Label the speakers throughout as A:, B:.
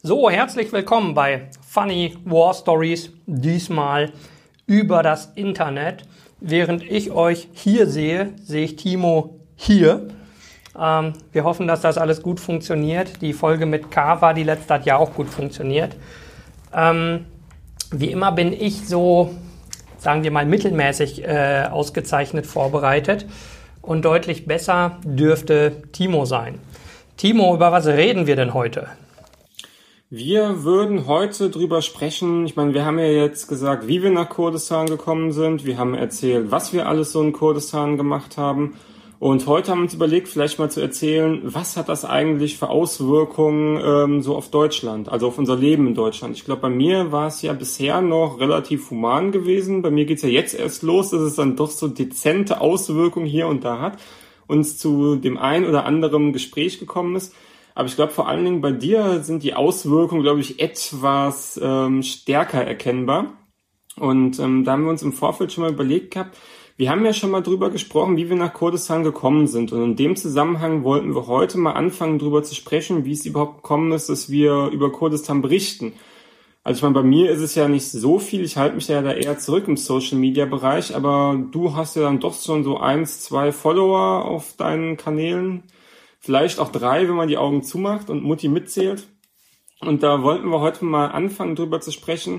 A: So, herzlich willkommen bei Funny War Stories, diesmal über das Internet. Während ich euch hier sehe, sehe ich Timo hier. Wir hoffen, dass das alles gut funktioniert. Die Folge mit Kava, die letzte hat ja auch gut funktioniert. Wie immer bin ich so, sagen wir mal, mittelmäßig ausgezeichnet vorbereitet. Und deutlich besser dürfte Timo sein. Timo, über was reden wir denn heute?
B: Wir würden heute drüber sprechen, ich meine, wir haben ja jetzt gesagt, wie wir nach Kurdistan gekommen sind. Wir haben erzählt, was wir alles so in Kurdistan gemacht haben. Und heute haben wir uns überlegt, vielleicht mal zu erzählen, was hat das eigentlich für Auswirkungen so auf Deutschland, also auf unser Leben in Deutschland. Ich glaube, bei mir war es ja bisher noch relativ human gewesen. Bei mir geht's ja jetzt erst los, dass es dann doch so dezente Auswirkungen hier und da hat, uns zu dem ein oder anderen Gespräch gekommen ist. Aber ich glaube, vor allen Dingen bei dir sind die Auswirkungen, glaube ich, etwas stärker erkennbar. Und da haben wir uns im Vorfeld schon mal überlegt gehabt, wir haben ja schon mal drüber gesprochen, wie wir nach Kurdistan gekommen sind. Und in dem Zusammenhang wollten wir heute mal anfangen, drüber zu sprechen, wie es überhaupt gekommen ist, dass wir über Kurdistan berichten. Also ich meine, bei mir ist es ja nicht so viel, ich halte mich ja da eher zurück im Social-Media-Bereich, aber du hast ja dann doch schon so 1, 2 Follower auf deinen Kanälen. Vielleicht auch 3, wenn man die Augen zumacht und Mutti mitzählt. Und da wollten wir heute mal anfangen, drüber zu sprechen,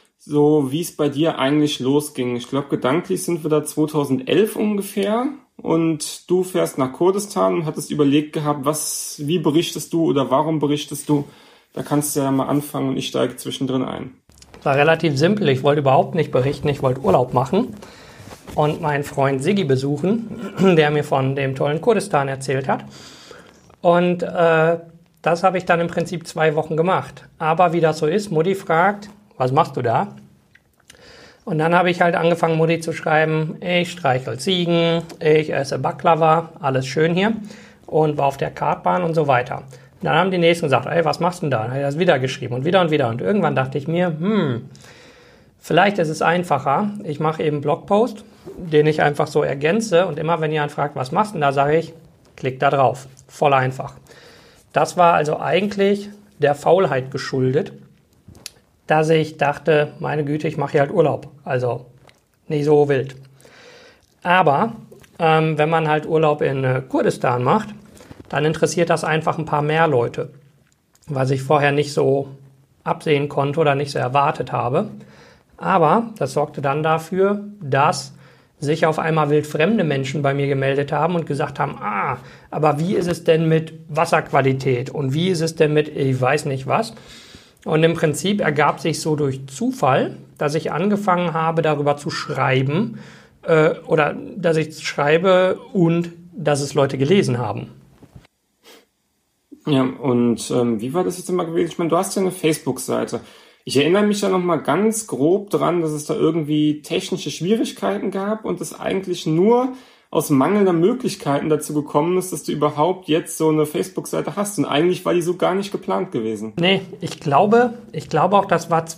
B: so wie es bei dir eigentlich losging. Ich glaube, gedanklich sind wir da 2011 ungefähr. Und du fährst nach Kurdistan und hattest überlegt gehabt, wie berichtest du oder warum berichtest du? Da kannst du ja mal anfangen und ich steige zwischendrin ein.
A: War relativ simpel. Ich wollte überhaupt nicht berichten, ich wollte Urlaub machen und meinen Freund Siggi besuchen, der mir von dem tollen Kurdistan erzählt hat. Und das habe ich dann im Prinzip 2 Wochen gemacht. Aber wie das so ist, Mutti fragt, was machst du da? Und dann habe ich halt angefangen, Mutti zu schreiben, ich streichel Ziegen, ich esse Baklava, alles schön hier. Und war auf der Kartbahn und so weiter. Und dann haben die Nächsten gesagt, ey, was machst du denn da? Dann habe ich das wieder geschrieben und wieder und wieder. Und irgendwann dachte ich mir, vielleicht ist es einfacher. Ich mache eben einen Blogpost, den ich einfach so ergänze. Und immer, wenn jemand fragt, was machst du denn da, sage ich, klick da drauf. Voll einfach. Das war also eigentlich der Faulheit geschuldet, dass ich dachte, meine Güte, ich mache hier halt Urlaub. Also nicht so wild. Aber wenn man halt Urlaub in Kurdistan macht, dann interessiert das einfach ein paar mehr Leute, was ich vorher nicht so absehen konnte oder nicht so erwartet habe. Aber das sorgte dann dafür, dass sich auf einmal wildfremde Menschen bei mir gemeldet haben und gesagt haben, aber wie ist es denn mit Wasserqualität und wie ist es denn mit ich weiß nicht was? Und im Prinzip ergab sich so durch Zufall, dass ich angefangen habe, darüber zu schreiben oder dass ich schreibe und dass es Leute gelesen haben.
B: Ja, und wie war das jetzt immer gewesen? Ich meine, du hast ja eine Facebook-Seite. Ich erinnere mich da nochmal ganz grob dran, dass es da irgendwie technische Schwierigkeiten gab und es eigentlich nur aus mangelnder Möglichkeiten dazu gekommen ist, dass du überhaupt jetzt so eine Facebook-Seite hast. Und eigentlich war die so gar nicht geplant gewesen.
A: Nee, ich glaube auch, das war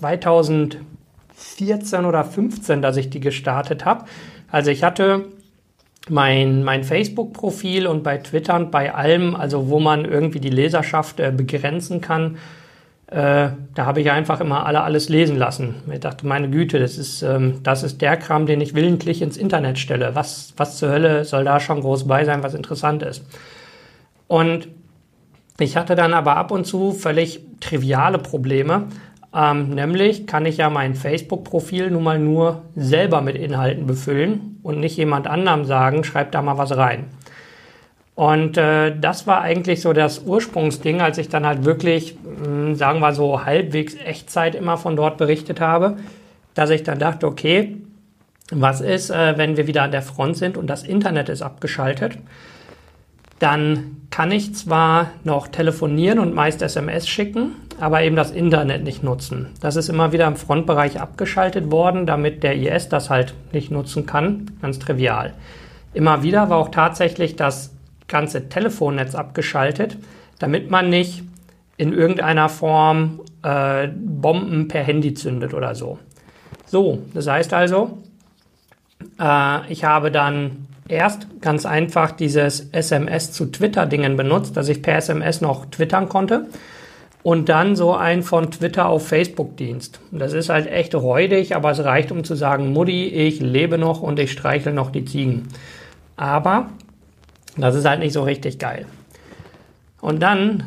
A: 2014 oder 15, dass ich die gestartet habe. Also ich hatte mein Facebook-Profil und bei Twitter und bei allem, also wo man irgendwie die Leserschaft begrenzen kann, da habe ich einfach immer alles lesen lassen. Ich dachte, meine Güte, das ist der Kram, den ich willentlich ins Internet stelle. Was zur Hölle soll da schon groß bei sein, was interessant ist? Und ich hatte dann aber ab und zu völlig triviale Probleme. Nämlich kann ich ja mein Facebook-Profil nun mal nur selber mit Inhalten befüllen und nicht jemand anderem sagen, schreib da mal was rein. Und das war eigentlich so das Ursprungsding, als ich dann halt wirklich, sagen wir so, halbwegs Echtzeit immer von dort berichtet habe, dass ich dann dachte, okay, was ist, wenn wir wieder an der Front sind und das Internet ist abgeschaltet? Dann kann ich zwar noch telefonieren und meist SMS schicken, aber eben das Internet nicht nutzen. Das ist immer wieder im Frontbereich abgeschaltet worden, damit der IS das halt nicht nutzen kann. Ganz trivial. Immer wieder war auch tatsächlich das ganze Telefonnetz abgeschaltet, damit man nicht in irgendeiner Form Bomben per Handy zündet oder so. So, das heißt also, ich habe dann erst ganz einfach dieses SMS zu Twitter-Dingen benutzt, dass ich per SMS noch twittern konnte. und dann so ein von Twitter auf Facebook-Dienst. Das ist halt echt räudig, aber es reicht, um zu sagen, Mutti, ich lebe noch und ich streichle noch die Ziegen. Aber das ist halt nicht so richtig geil. Und dann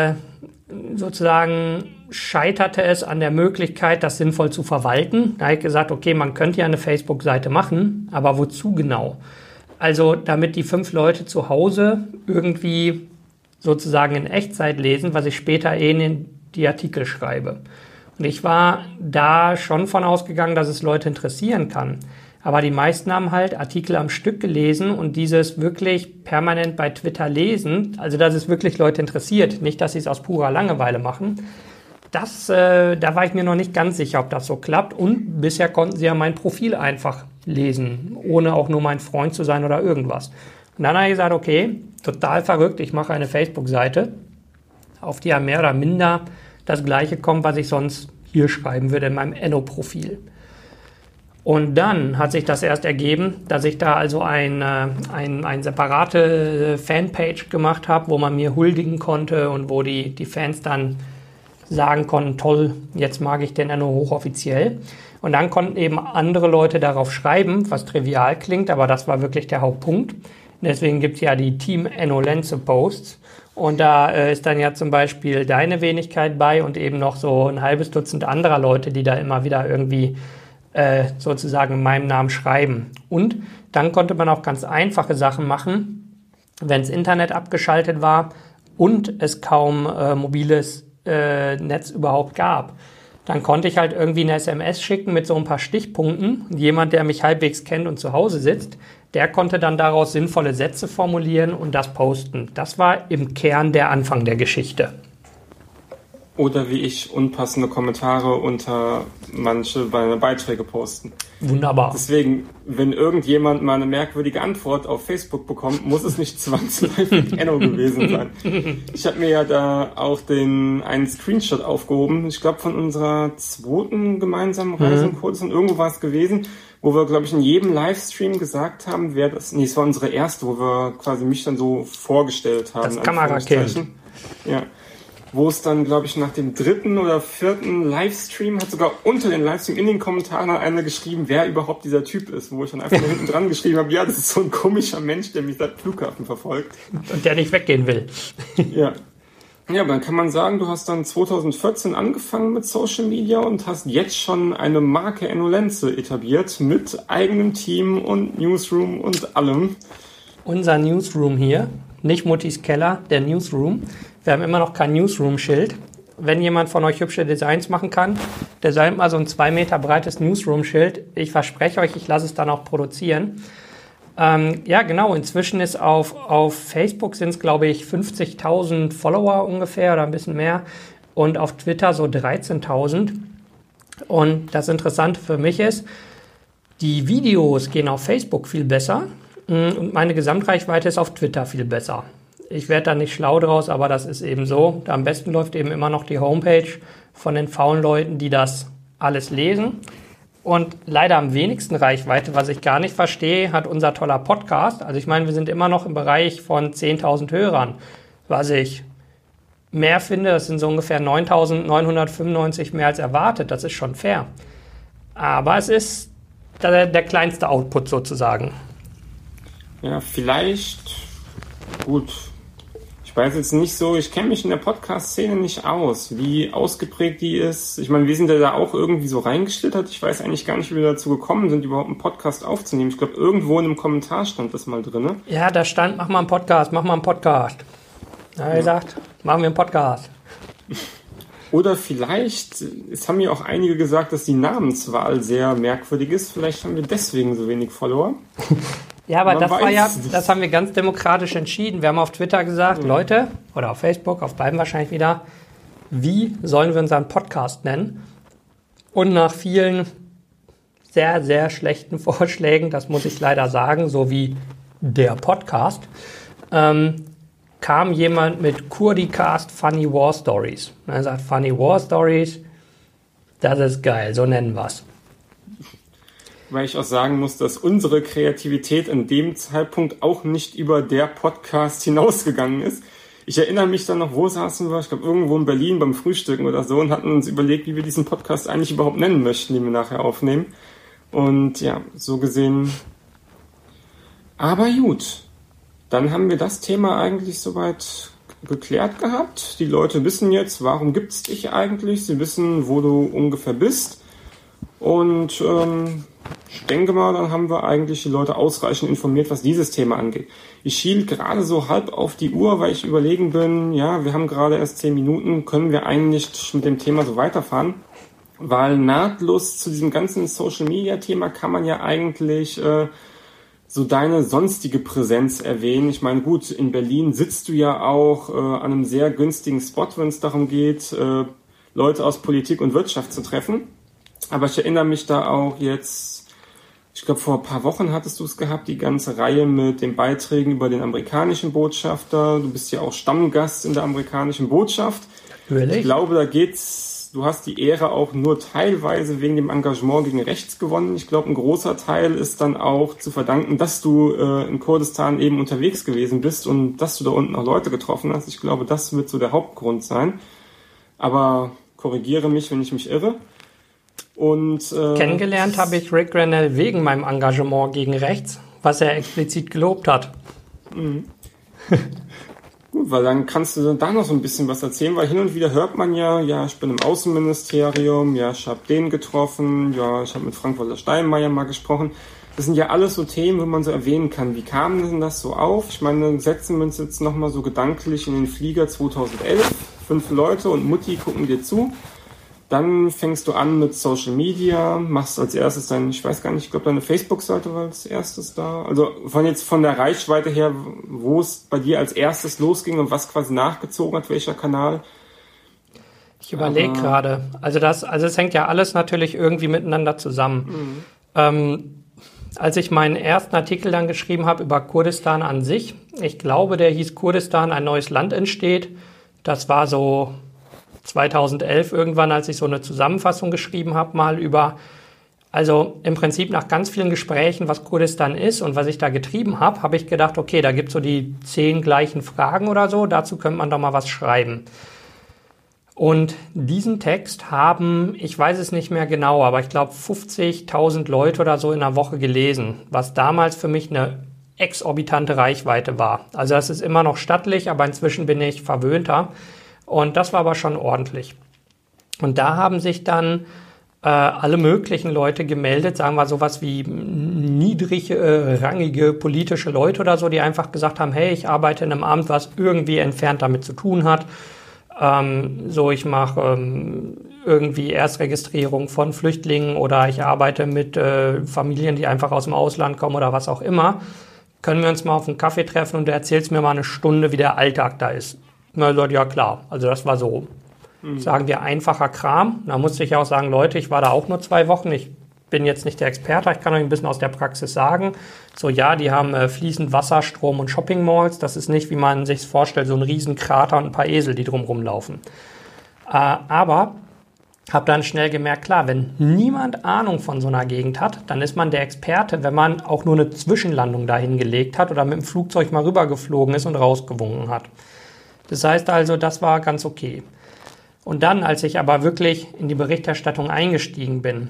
A: sozusagen scheiterte es an der Möglichkeit, das sinnvoll zu verwalten. Da habe ich gesagt, okay, man könnte ja eine Facebook-Seite machen, aber wozu genau? Also damit die 5 Leute zu Hause irgendwie sozusagen in Echtzeit lesen, was ich später in die Artikel schreibe. Und ich war da schon von ausgegangen, dass es Leute interessieren kann. Aber die meisten haben halt Artikel am Stück gelesen und dieses wirklich permanent bei Twitter lesen, also dass es wirklich Leute interessiert, nicht, dass sie es aus purer Langeweile machen. Da war ich mir noch nicht ganz sicher, ob das so klappt. Und bisher konnten sie ja mein Profil einfach lesen, ohne auch nur mein Freund zu sein oder irgendwas. Und dann habe ich gesagt, okay, total verrückt, ich mache eine Facebook-Seite, auf die ja mehr oder minder das Gleiche kommt, was ich sonst hier schreiben würde in meinem Enno-Profil. Und dann hat sich das erst ergeben, dass ich da also eine separate Fanpage gemacht habe, wo man mir huldigen konnte und wo die Fans dann sagen konnten, toll, jetzt mag ich den Enno hochoffiziell. Und dann konnten eben andere Leute darauf schreiben, was trivial klingt, aber das war wirklich der Hauptpunkt. Deswegen gibt es ja die Team Enno Lenze Posts. Und da ist dann ja zum Beispiel deine Wenigkeit bei und eben noch so ein halbes Dutzend anderer Leute, die da immer wieder irgendwie sozusagen in meinem Namen schreiben. Und dann konnte man auch ganz einfache Sachen machen, wenn das Internet abgeschaltet war und es kaum mobiles Netz überhaupt gab. Dann konnte ich halt irgendwie eine SMS schicken mit so ein paar Stichpunkten. Jemand, der mich halbwegs kennt und zu Hause sitzt, der konnte dann daraus sinnvolle Sätze formulieren und das posten. Das war im Kern der Anfang der Geschichte.
B: Oder wie ich unpassende Kommentare unter manche Beiträge posten.
A: Wunderbar.
B: Deswegen, wenn irgendjemand mal eine merkwürdige Antwort auf Facebook bekommt, muss es nicht zwangsläufig Enno gewesen sein. Ich habe mir ja da auch einen Screenshot aufgehoben, ich glaube von unserer 2. gemeinsamen Reise in Kurdistan, irgendwo war es gewesen, wo wir, glaube ich, in jedem Livestream gesagt haben, es war unsere erste, wo wir quasi mich dann so vorgestellt haben.
A: Das Kamerakind.
B: Ja. Wo es dann, glaube ich, nach dem 3. oder 4. Livestream hat sogar unter den Livestream in den Kommentaren einer geschrieben, wer überhaupt dieser Typ ist, wo ich dann einfach nur hinten dran geschrieben habe, ja, das ist so ein komischer Mensch, der mich seit Flughafen verfolgt.
A: Und der nicht weggehen will.
B: Ja. Ja, aber dann kann man sagen, du hast dann 2014 angefangen mit Social Media und hast jetzt schon eine Marke Enno Lenze etabliert mit eigenem Team und Newsroom und allem.
A: Unser Newsroom hier, nicht Muttis Keller, der Newsroom. Wir haben immer noch kein Newsroom-Schild. Wenn jemand von euch hübsche Designs machen kann, designt mal so ein 2 Meter breites Newsroom-Schild. Ich verspreche euch, ich lasse es dann auch produzieren. Ja, genau. Inzwischen ist auf Facebook sind es, glaube ich, 50.000 Follower ungefähr oder ein bisschen mehr. Und auf Twitter so 13.000. Und das Interessante für mich ist, die Videos gehen auf Facebook viel besser. Und meine Gesamtreichweite ist auf Twitter viel besser. Ich werde da nicht schlau draus, aber das ist eben so. Am besten läuft eben immer noch die Homepage von den faulen Leuten, die das alles lesen. Und leider am wenigsten Reichweite, was ich gar nicht verstehe, hat unser toller Podcast. Also ich meine, wir sind immer noch im Bereich von 10.000 Hörern. Was ich mehr finde, das sind so ungefähr 9.995 mehr als erwartet. Das ist schon fair. Aber es ist der kleinste Output sozusagen.
B: Ja, vielleicht, gut. Ich weiß jetzt nicht so, ich kenne mich in der Podcast-Szene nicht aus, wie ausgeprägt die ist. Ich meine, wir sind ja da auch irgendwie so reingeschlittert. Ich weiß eigentlich gar nicht, wie wir dazu gekommen sind, überhaupt einen Podcast aufzunehmen. Ich glaube, irgendwo in einem Kommentar stand das mal drin.
A: Ja, da stand, mach mal einen Podcast. Da habe ich gesagt, machen wir einen Podcast.
B: Oder vielleicht, es haben ja auch einige gesagt, dass die Namenswahl sehr merkwürdig ist. Vielleicht haben wir deswegen so wenig Follower.
A: Ja, aber das haben wir ganz demokratisch entschieden. Wir haben auf Twitter gesagt, Leute, oder auf Facebook, auf beiden wahrscheinlich wieder, wie sollen wir unseren Podcast nennen? Und nach vielen sehr, sehr schlechten Vorschlägen, das muss ich leider sagen, so wie der Podcast, kam jemand mit KurdiCast Funny War Stories. Und er sagt, Funny War Stories, das ist geil, so nennen wir es.
B: Weil ich auch sagen muss, dass unsere Kreativität in dem Zeitpunkt auch nicht über der Podcast hinausgegangen ist. Ich erinnere mich dann noch, wo saßen wir? Ich glaube, irgendwo in Berlin beim Frühstücken oder so und hatten uns überlegt, wie wir diesen Podcast eigentlich überhaupt nennen möchten, den wir nachher aufnehmen. Und ja, so gesehen. Aber gut, dann haben wir das Thema eigentlich soweit geklärt gehabt. Die Leute wissen jetzt, warum gibt's dich eigentlich? Sie wissen, wo du ungefähr bist. Und ich denke mal, dann haben wir eigentlich die Leute ausreichend informiert, was dieses Thema angeht. Ich schiel gerade so halb auf die Uhr, weil ich überlegen bin, ja, wir haben gerade erst 10 Minuten, können wir eigentlich mit dem Thema so weiterfahren? Weil nahtlos zu diesem ganzen Social-Media-Thema kann man ja eigentlich so deine sonstige Präsenz erwähnen. Ich meine, gut, in Berlin sitzt du ja auch an einem sehr günstigen Spot, wenn es darum geht, Leute aus Politik und Wirtschaft zu treffen. Aber ich erinnere mich da auch jetzt, ich glaube vor ein paar Wochen hattest du es gehabt, die ganze Reihe mit den Beiträgen über den amerikanischen Botschafter. Du bist ja auch Stammgast in der amerikanischen Botschaft.
A: Natürlich. Ich
B: glaube, da geht's, du hast die Ehre auch nur teilweise wegen dem Engagement gegen rechts gewonnen. Ich glaube, ein großer Teil ist dann auch zu verdanken, dass du in Kurdistan eben unterwegs gewesen bist und dass du da unten auch Leute getroffen hast. Ich glaube, das wird so der Hauptgrund sein. Aber korrigiere mich, wenn ich mich irre. Und
A: kennengelernt habe ich Rick Grenell wegen meinem Engagement gegen rechts, was er explizit gelobt hat.
B: Mhm. Gut, weil dann kannst du da noch so ein bisschen was erzählen, weil hin und wieder hört man ja, ich bin im Außenministerium, ja, ich habe den getroffen, ja, ich habe mit Frank-Walter Steinmeier mal gesprochen. Das sind ja alles so Themen, wo man so erwähnen kann. Wie kam denn das so auf? Ich meine, setzen wir uns jetzt nochmal so gedanklich in den Flieger 2011, 5 Leute und Mutti gucken dir zu. Dann fängst du an mit Social Media, machst als erstes ich weiß gar nicht, ich glaube deine Facebook-Seite war als erstes da. Also von der Reichweite her, wo es bei dir als erstes losging und was quasi nachgezogen hat, welcher Kanal?
A: Ich überlege gerade. Also es hängt ja alles natürlich irgendwie miteinander zusammen. Als ich meinen ersten Artikel dann geschrieben habe über Kurdistan an sich, ich glaube, der hieß Kurdistan, ein neues Land entsteht. Das war so 2011 irgendwann, als ich so eine Zusammenfassung geschrieben habe, mal über, also im Prinzip nach ganz vielen Gesprächen, was Kurdistan ist und was ich da getrieben habe, habe ich gedacht, okay, da gibt es so die 10 gleichen Fragen oder so, dazu könnte man doch mal was schreiben. Und diesen Text haben, ich weiß es nicht mehr genau, aber ich glaube 50.000 Leute oder so in einer Woche gelesen, was damals für mich eine exorbitante Reichweite war. Also das ist immer noch stattlich, aber inzwischen bin ich verwöhnter. Und das war aber schon ordentlich. Und da haben sich dann alle möglichen Leute gemeldet, sagen wir sowas wie niedrigrangige politische Leute oder so, die einfach gesagt haben, hey, ich arbeite in einem Amt, was irgendwie entfernt damit zu tun hat. Ich mache irgendwie Erstregistrierung von Flüchtlingen oder ich arbeite mit Familien, die einfach aus dem Ausland kommen oder was auch immer. Können wir uns mal auf einen Kaffee treffen und du erzählst mir mal eine Stunde, wie der Alltag da ist. Na, ja klar, also das war so, sagen wir, einfacher Kram. Da musste ich auch sagen, Leute, ich war da auch nur 2 Wochen, ich bin jetzt nicht der Experte, ich kann euch ein bisschen aus der Praxis sagen. So, ja, die haben fließend Wasser, Strom und Shopping-Malls, das ist nicht, wie man sich vorstellt, so ein Riesenkrater und ein paar Esel, die drum rumlaufen. Aber habe dann schnell gemerkt, klar, wenn niemand Ahnung von so einer Gegend hat, dann ist man der Experte, wenn man auch nur eine Zwischenlandung dahin gelegt hat oder mit dem Flugzeug mal rübergeflogen ist und rausgewunken hat. Das heißt also, das war ganz okay. Und dann, als ich aber wirklich in die Berichterstattung eingestiegen bin,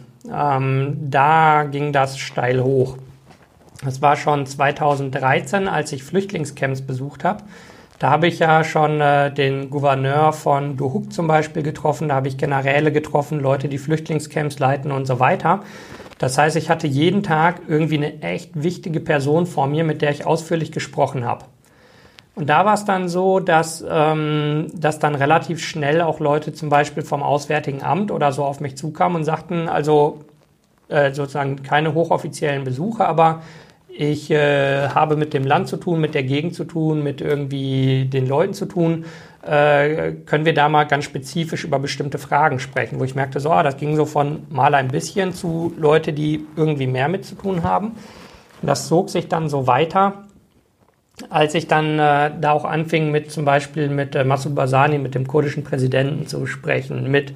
A: da ging das steil hoch. Das war schon 2013, als ich Flüchtlingscamps besucht habe. Da habe ich ja schon den Gouverneur von Duhok zum Beispiel getroffen, da habe ich Generäle getroffen, Leute, die Flüchtlingscamps leiten und so weiter. Das heißt, ich hatte jeden Tag irgendwie eine echt wichtige Person vor mir, mit der ich ausführlich gesprochen habe. Und da war es dann so, dass dann relativ schnell auch Leute zum Beispiel vom Auswärtigen Amt oder so auf mich zukamen und sagten, also sozusagen keine hochoffiziellen Besuche, aber ich habe mit dem Land zu tun, mit der Gegend zu tun, mit irgendwie den Leuten zu tun. Können wir da mal ganz spezifisch über bestimmte Fragen sprechen, wo ich merkte, so, das ging so von mal ein bisschen zu Leute, die irgendwie mehr mit zu tun haben. Und das zog sich dann so weiter. Als ich dann da auch anfing, zum Beispiel mit Massoud Barzani, mit dem kurdischen Präsidenten zu sprechen, mit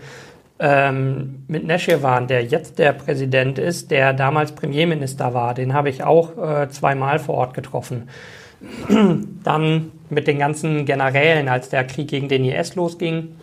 A: Neşirvan, der jetzt der Präsident ist, der damals Premierminister war, den habe ich auch 2-mal vor Ort getroffen. Dann mit den ganzen Generälen, als der Krieg gegen den IS losging,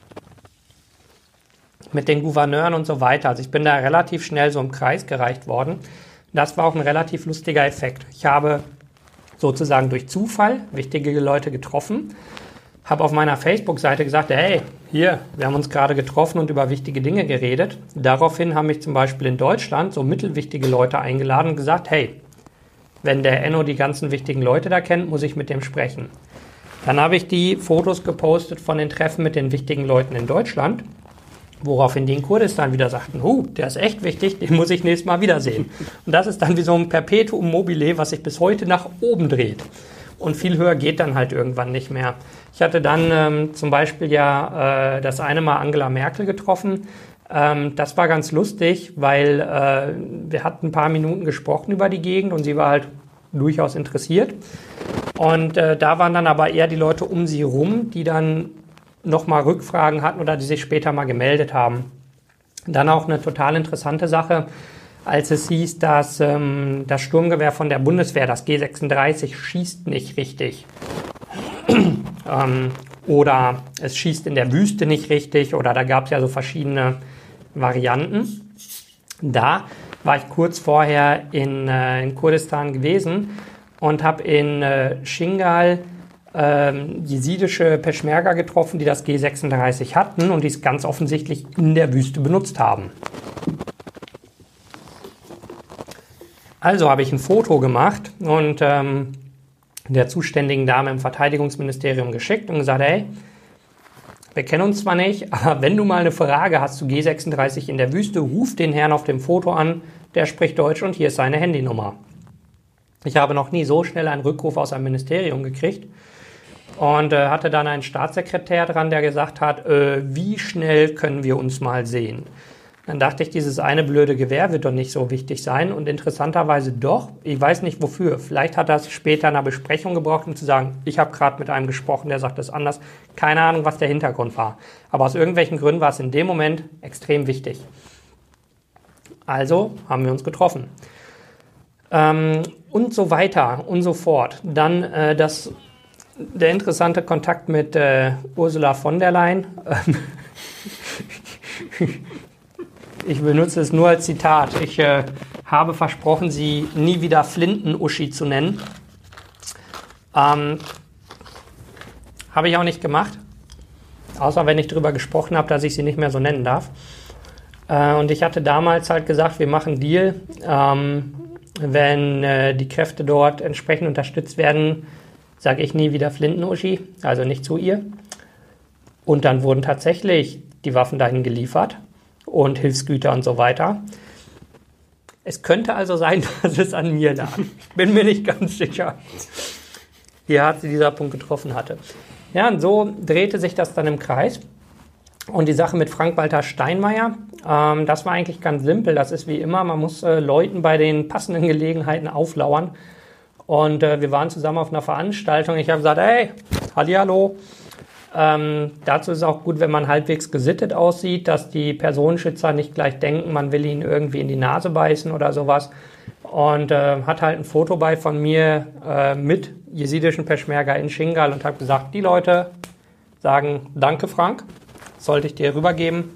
A: mit den Gouverneuren und so weiter. Also ich bin da relativ schnell so im Kreis gereicht worden. Das war auch ein relativ lustiger Effekt. Ich habe sozusagen durch Zufall wichtige Leute getroffen, habe auf meiner Facebook-Seite gesagt, hey, hier, wir haben uns gerade getroffen und über wichtige Dinge geredet. Daraufhin haben mich zum Beispiel in Deutschland so mittelwichtige Leute eingeladen und gesagt, hey, wenn der Enno die ganzen wichtigen Leute da kennt, muss ich mit dem sprechen. Dann habe ich die Fotos gepostet von den Treffen mit den wichtigen Leuten in Deutschland, woraufhin die in Kurdistan wieder sagten, der ist echt wichtig, den muss ich nächstes Mal wiedersehen. Und das ist dann wie so ein Perpetuum mobile, was sich bis heute nach oben dreht. Und viel höher geht dann halt irgendwann nicht mehr. Ich hatte dann zum Beispiel das eine Mal Angela Merkel getroffen. Das war ganz lustig, weil wir hatten ein paar Minuten gesprochen über die Gegend und sie war halt durchaus interessiert. Und da waren dann aber eher die Leute um sie rum, die dann nochmal Rückfragen hatten oder die sich später mal gemeldet haben. Dann auch eine total interessante Sache, als es hieß, dass das Sturmgewehr von der Bundeswehr, das G36, schießt nicht richtig. Oder es schießt in der Wüste nicht richtig. Oder da gab es ja so verschiedene Varianten. Da war ich kurz vorher in Kurdistan gewesen und habe in Shingal jesidische Peschmerga getroffen, die das G36 hatten und die es ganz offensichtlich in der Wüste benutzt haben. Also habe ich ein Foto gemacht und der zuständigen Dame im Verteidigungsministerium geschickt und gesagt, hey, wir kennen uns zwar nicht, aber wenn du mal eine Frage hast zu G36 in der Wüste, ruf den Herrn auf dem Foto an, der spricht Deutsch und hier ist seine Handynummer. Ich habe noch nie so schnell einen Rückruf aus einem Ministerium gekriegt und hatte dann einen Staatssekretär dran, der gesagt hat, wie schnell können wir uns mal sehen? Dann dachte ich, dieses eine blöde Gewehr wird doch nicht so wichtig sein und interessanterweise doch, ich weiß nicht wofür. Vielleicht hat er es später in einer Besprechung gebraucht, um zu sagen, ich habe gerade mit einem gesprochen, der sagt das anders. Keine Ahnung, was der Hintergrund war. Aber aus irgendwelchen Gründen war es in dem Moment extrem wichtig. Also haben wir uns getroffen. Und so weiter und so fort. Dann der interessante Kontakt mit Ursula von der Leyen. Ich benutze es nur als Zitat. Ich habe versprochen, sie nie wieder Flinten-Uschi zu nennen. Habe ich auch nicht gemacht. Außer wenn ich darüber gesprochen habe, dass ich sie nicht mehr so nennen darf. Und ich hatte damals halt gesagt, wir machen einen Deal. Wenn die Kräfte dort entsprechend unterstützt werden, sage ich nie wieder Flinten-Uschi, also nicht zu ihr. Und dann wurden tatsächlich die Waffen dahin geliefert. Und Hilfsgüter und so weiter. Es könnte also sein, dass es an mir lag. Ich bin mir nicht ganz sicher. Hier hat sie dieser Punkt getroffen hatte. Ja, und so drehte sich das dann im Kreis. Und die Sache mit Frank-Walter Steinmeier, das war eigentlich ganz simpel. Das ist wie immer, man muss Leuten bei den passenden Gelegenheiten auflauern. Und wir waren zusammen auf einer Veranstaltung. Ich habe gesagt, hey, hallihallo. Dazu ist es auch gut, wenn man halbwegs gesittet aussieht, dass die Personenschützer nicht gleich denken, man will ihnen irgendwie in die Nase beißen oder sowas. Und hat halt ein Foto bei von mir mit jesidischen Peschmerga in Shingal und habe gesagt, die Leute sagen, danke Frank, sollte ich dir rübergeben.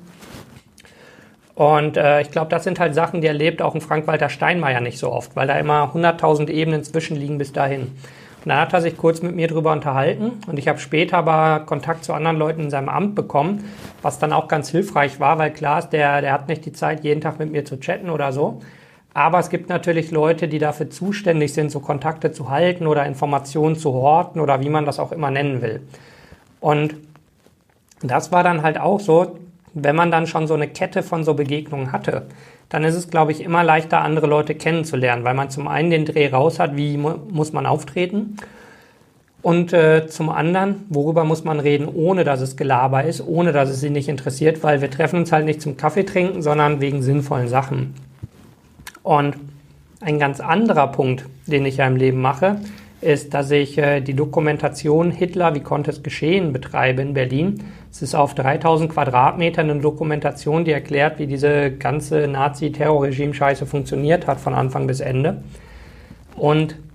A: Und ich glaube, das sind halt Sachen, die erlebt auch ein Frank-Walter Steinmeier nicht so oft, weil da immer 100.000 Ebenen zwischenliegen bis dahin. Und dann hat er sich kurz mit mir drüber unterhalten und ich habe später aber Kontakt zu anderen Leuten in seinem Amt bekommen, was dann auch ganz hilfreich war, weil klar ist, der hat nicht die Zeit, jeden Tag mit mir zu chatten oder so. Aber es gibt natürlich Leute, die dafür zuständig sind, so Kontakte zu halten oder Informationen zu horten oder wie man das auch immer nennen will. Und das war dann halt auch so, wenn man dann schon so eine Kette von so Begegnungen hatte, dann ist es, glaube ich, immer leichter, andere Leute kennenzulernen, weil man zum einen den Dreh raus hat, wie muss man auftreten und zum anderen, worüber muss man reden, ohne dass es Gelaber ist, ohne dass es sie nicht interessiert, weil wir treffen uns halt nicht zum Kaffee trinken, sondern wegen sinnvollen Sachen. Und ein ganz anderer Punkt, den ich ja im Leben mache, ist, dass ich die Dokumentation Hitler, wie konnte es geschehen, betreibe in Berlin. Es ist auf 3000 Quadratmetern eine Dokumentation, die erklärt, wie diese ganze Nazi-Terrorregime-Scheiße funktioniert hat, von Anfang bis Ende. Und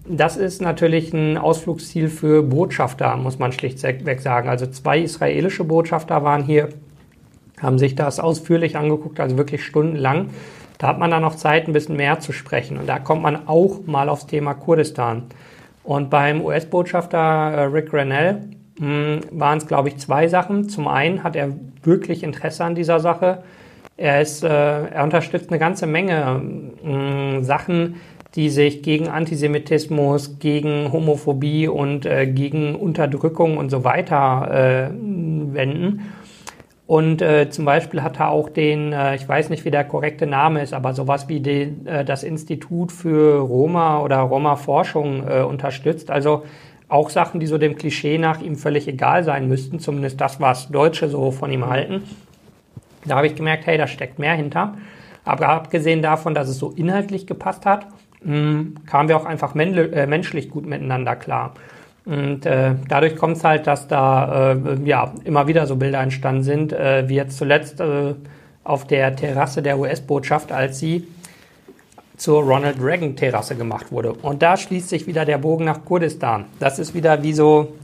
A: das ist natürlich ein Ausflugsziel für Botschafter, muss man schlichtweg sagen. Also 2 israelische Botschafter waren hier, haben sich das ausführlich angeguckt, also wirklich stundenlang. Da hat man dann noch Zeit, ein bisschen mehr zu sprechen. Und da kommt man auch mal aufs Thema Kurdistan. Und beim US-Botschafter Rick Grenell waren es, glaube ich, 2 Sachen. Zum einen hat er wirklich Interesse an dieser Sache. Er unterstützt eine ganze Menge Sachen, die sich gegen Antisemitismus, gegen Homophobie und gegen Unterdrückung und so weiter wenden. Und zum Beispiel hat er auch ich weiß nicht, wie der korrekte Name ist, aber sowas wie das Institut für Roma oder Roma-Forschung unterstützt. Also auch Sachen, die so dem Klischee nach ihm völlig egal sein müssten, zumindest das, was Deutsche so von ihm halten. Da habe ich gemerkt, hey, da steckt mehr hinter. Aber abgesehen davon, dass es so inhaltlich gepasst hat, kamen wir auch einfach menschlich gut miteinander klar. Und dadurch kommt es halt, dass da immer wieder so Bilder entstanden sind, wie jetzt zuletzt auf der Terrasse der US-Botschaft, als sie zur Ronald Reagan-Terrasse gemacht wurde. Und da schließt sich wieder der Bogen nach Kurdistan. Das ist wieder wie so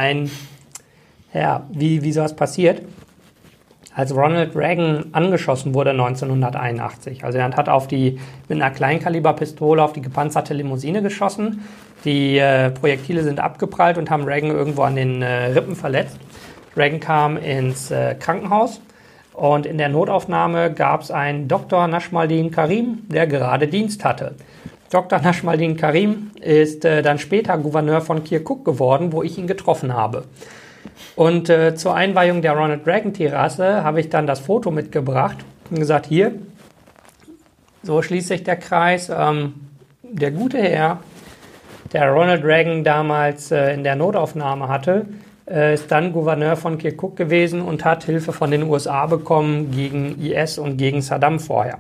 A: wie sowas passiert. Als Ronald Reagan angeschossen wurde 1981. Also er hat mit einer Kleinkaliberpistole auf die gepanzerte Limousine geschossen. Die Projektile sind abgeprallt und haben Reagan irgendwo an den Rippen verletzt. Reagan kam ins Krankenhaus und in der Notaufnahme gab es einen Dr. Najmuddin Karim, der gerade Dienst hatte. Dr. Najmuddin Karim ist dann später Gouverneur von Kirkuk geworden, wo ich ihn getroffen habe. Und zur Einweihung der Ronald Reagan Terrasse habe ich dann das Foto mitgebracht und gesagt, hier, so schließt sich der Kreis. Der gute Herr, der Ronald Reagan damals in der Notaufnahme hatte, ist dann Gouverneur von Kirkuk gewesen und hat Hilfe von den USA bekommen gegen IS und gegen Saddam vorher.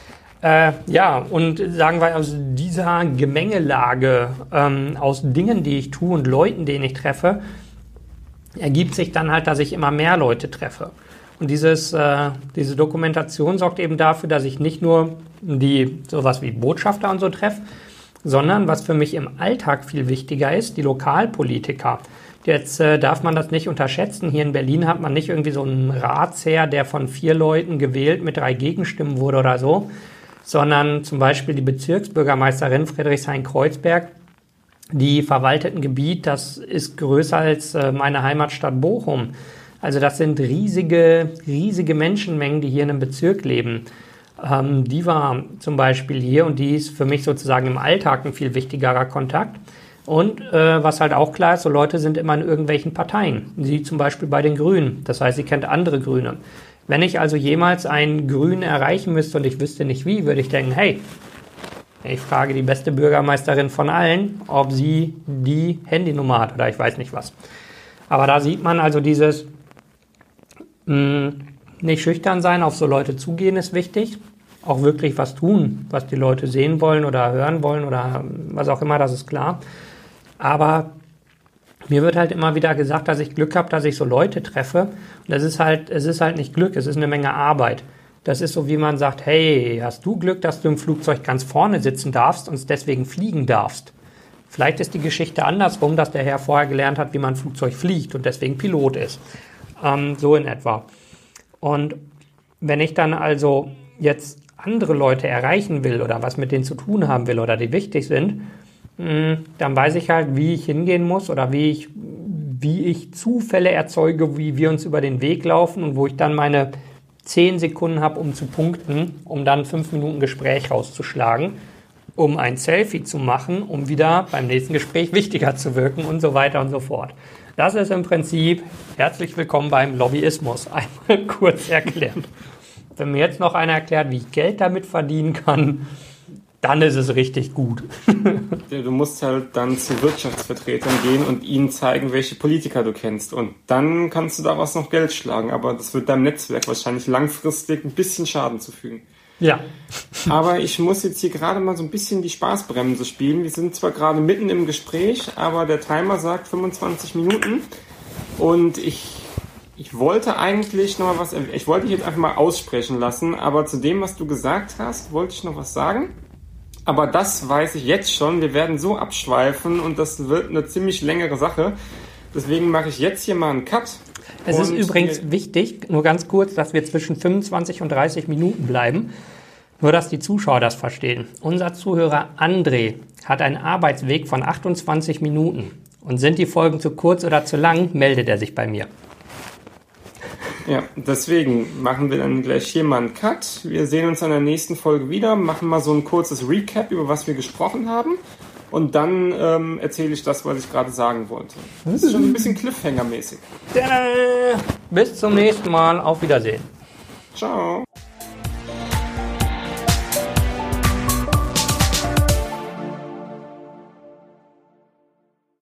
A: Und sagen wir, aus dieser Gemengelage aus Dingen, die ich tue und Leuten, denen ich treffe, ergibt sich dann halt, dass ich immer mehr Leute treffe. Und diese Dokumentation sorgt eben dafür, dass ich nicht nur sowas wie Botschafter und so treffe, sondern was für mich im Alltag viel wichtiger ist, die Lokalpolitiker. Jetzt darf man das nicht unterschätzen. Hier in Berlin hat man nicht irgendwie so einen Ratsherr, der von 4 Leuten gewählt mit 3 Gegenstimmen wurde oder so, sondern zum Beispiel die Bezirksbürgermeisterin Friedrichshain-Kreuzberg, die verwaltet ein Gebiet, das ist größer als meine Heimatstadt Bochum. Also das sind riesige Menschenmengen, die hier in einem Bezirk leben. Die war zum Beispiel hier und die ist für mich sozusagen im Alltag ein viel wichtigerer Kontakt. Und was halt auch klar ist, so Leute sind immer in irgendwelchen Parteien. Sie zum Beispiel bei den Grünen. Das heißt, sie kennt andere Grüne. Wenn ich also jemals einen Grünen erreichen müsste und ich wüsste nicht wie, würde ich denken, hey, ich frage die beste Bürgermeisterin von allen, ob sie die Handynummer hat oder ich weiß nicht was. Aber da sieht man also dieses nicht schüchtern sein, auf so Leute zugehen ist wichtig. Auch wirklich was tun, was die Leute sehen wollen oder hören wollen oder was auch immer, das ist klar. Aber mir wird halt immer wieder gesagt, dass ich Glück habe, dass ich so Leute treffe. Und es ist halt nicht Glück, es ist eine Menge Arbeit. Das ist so, wie man sagt, hey, hast du Glück, dass du im Flugzeug ganz vorne sitzen darfst und deswegen fliegen darfst? Vielleicht ist die Geschichte andersrum, dass der Herr vorher gelernt hat, wie man ein Flugzeug fliegt und deswegen Pilot ist. So in etwa. Und wenn ich dann also jetzt andere Leute erreichen will oder was mit denen zu tun haben will oder die wichtig sind, dann weiß ich halt, wie ich hingehen muss oder wie ich Zufälle erzeuge, wie wir uns über den Weg laufen und wo ich dann meine 10 Sekunden habe, um zu punkten, um dann 5 Minuten Gespräch rauszuschlagen, um ein Selfie zu machen, um wieder beim nächsten Gespräch wichtiger zu wirken und so weiter und so fort. Das ist im Prinzip herzlich willkommen beim Lobbyismus. Einmal kurz erklärt. Wenn mir jetzt noch einer erklärt, wie ich Geld damit verdienen kann, dann ist es richtig gut.
B: Du musst halt dann zu Wirtschaftsvertretern gehen und ihnen zeigen, welche Politiker du kennst. Und dann kannst du daraus noch Geld schlagen. Aber das wird deinem Netzwerk wahrscheinlich langfristig ein bisschen Schaden zufügen.
A: Ja.
B: Aber ich muss jetzt hier gerade mal so ein bisschen die Spaßbremse spielen. Wir sind zwar gerade mitten im Gespräch, aber der Timer sagt 25 Minuten. Und ich wollte eigentlich noch mal ich wollte dich jetzt einfach mal aussprechen lassen, aber zu dem, was du gesagt hast, wollte ich noch was sagen. Aber das weiß ich jetzt schon. Wir werden so abschweifen und das wird eine ziemlich längere Sache. Deswegen mache ich jetzt hier mal einen Cut.
A: Es ist übrigens wichtig, nur ganz kurz, dass wir zwischen 25 und 30 Minuten bleiben. Nur, dass die Zuschauer das verstehen. Unser Zuhörer André hat einen Arbeitsweg von 28 Minuten. Und sind die Folgen zu kurz oder zu lang, meldet er sich bei mir.
B: Ja, deswegen machen wir dann gleich hier mal einen Cut. Wir sehen uns in der nächsten Folge wieder, machen mal so ein kurzes Recap, über was wir gesprochen haben. Und dann erzähle ich das, was ich gerade sagen wollte. Das ist schon ein bisschen Cliffhanger-mäßig.
A: Bis zum nächsten Mal. Auf Wiedersehen.
B: Ciao.